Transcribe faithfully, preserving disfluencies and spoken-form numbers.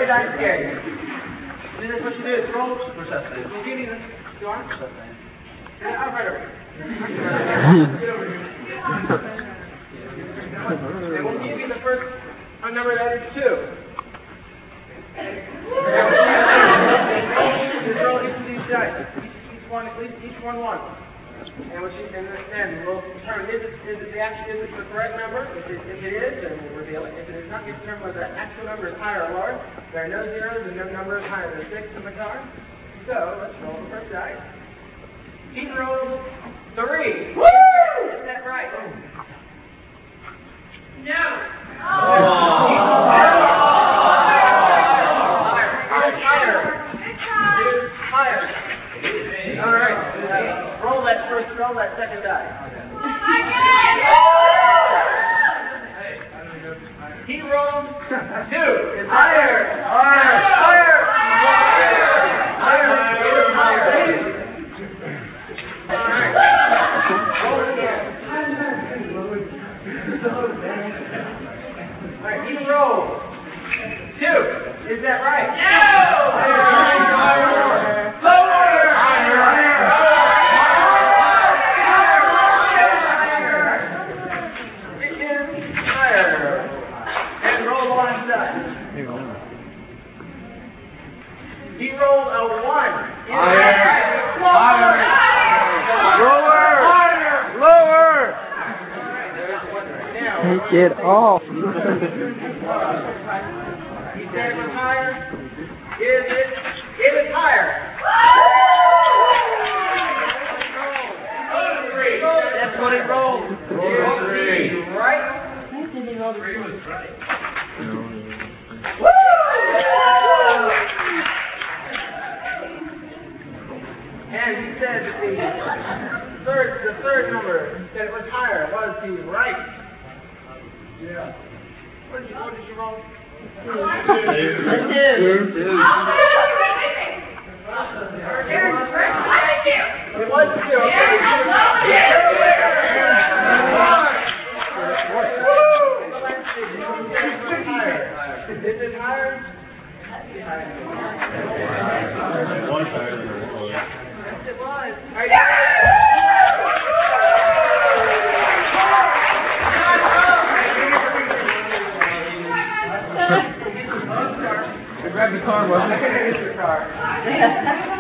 your dice again. This is what you do. It's roll for sustenance. We'll give you this. You want sustenance? Yeah, I'll right over here. Get over here. And we'll give you the first number that is two. Just roll each of these dice. Each, each one, at least each one one. And, what you, and then we'll determine is it, is it the actual is it the correct number? If it, if it is, then we'll reveal it. If it is not, we'll determine whether the actual number is higher or lower. There are no zeros and no number is higher than six in the card. So let's roll the first dice. He rolls three. Woo! Is that right? No. Oh. Roll that second die. He rolled two. It's higher. Higher. Higher. Higher. Higher. All right. Roll it again. All right. He rolled two. Is that right? No. Higher. He rolled a one. Higher. Higher. Lower. Higher. Lower. Take it off. He said it was higher. Is it? It is higher. That's what it rolled. Three. Right? Three was right. Woo! And he said that the third, the third number that it was higher was the right. Yeah. What did you, what did you roll? Two. Two. It was two. Is it higher? One higher than it was. Yes, it was. Are you Grab the car, wasn't it? It's your car.